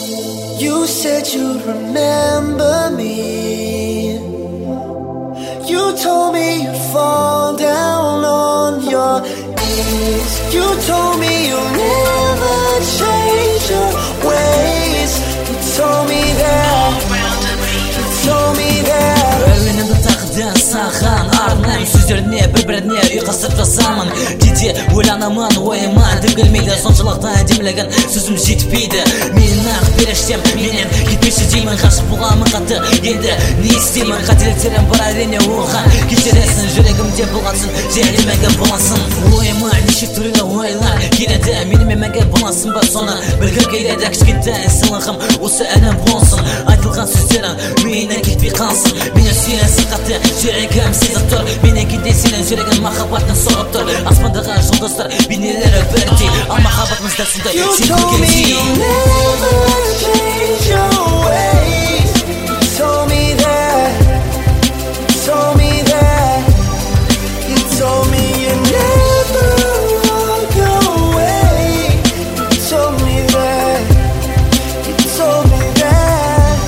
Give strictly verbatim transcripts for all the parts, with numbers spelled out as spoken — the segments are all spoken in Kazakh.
You said you'd remember me. You told me you'd fall down on your knees. You told me you'll never change your ways. You told me that. You told me that. Öğrenimde takıdan sağan arnayım Sözlerine bir-birine uyqasып жасамын Кейде ойланамын ойыма дым келмейді Соншалықты әдемілігін сөзім жетпейді Менің ақ періштем менен кетпеші деймін Ғашық болғанмын қатты енді не істеймін Қателіктерім бар әрине оған кешіресің Жүрегімде болғансын және мәңгі боласың Ойыма неше түрлі ойлар келеді Менімен мәңгі боласың ба соны білгім келеді Кішкентай сыйлығым осы әнім болсын Айтылған сөздерің менен кетпей қалсын Мені сүйесің қатты жүрегім сезіп тұр Менен кейде сенің жүрегің махаббаттың соғып тұр Аспандағы жұлдыздар бейнелері бірдей Ал махаббатымыз да сондай сен көргендей You told me you'll never change your ways. You told me that. You told me that. You told me you'd never walk away. You told me that. You told me that.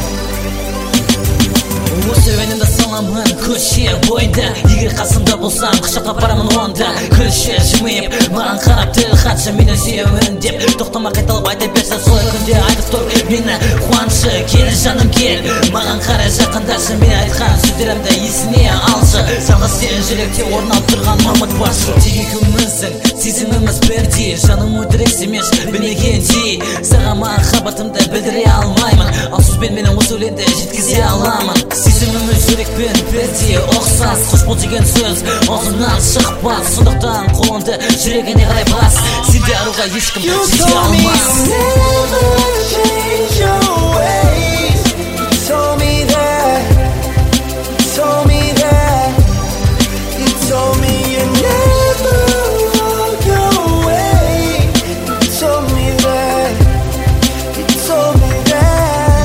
Осы өнімді саламын көше бойында Егер қасымда болсам құшаққа барамын онда Күлші жымиып маған қарап тіл қатшы Мені сүйемін деп тоқтама қайталап айта берсі Солай күнде айтып тұр мені қуаншы Кел жаным кел маған қарай жақындашы Мен айтқан сөздерімді есіне алшы Жалғыз сен жүректе орын алып тұрған мамыт баршы Тек екеуміздің сезіміміз бірдей Жаным өтірік емес білмегендей Саған махаббатымды білдіре алмаймын Ал сөзбен менің осы өлеңді жеткізе аламын Сезіміміз жүрекпен бірдей ұқсас Қош бол деген сөз аузымнан шықпас Сондықтан қолыңды жүрегіне қарай бас Сенде аруға ешкім You жете told me алмас you'll never change your ways. You told me that. You told me that. You told me you'd never walk away. You told me that. You told me that.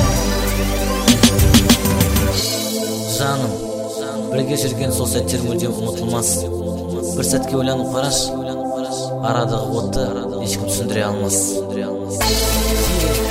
Жаным, бірге жүрген сол сәттер мүлдем ұмытылмас Бір сәтке ойланып қараш Арадағы отты ешкім түсіндіре алмас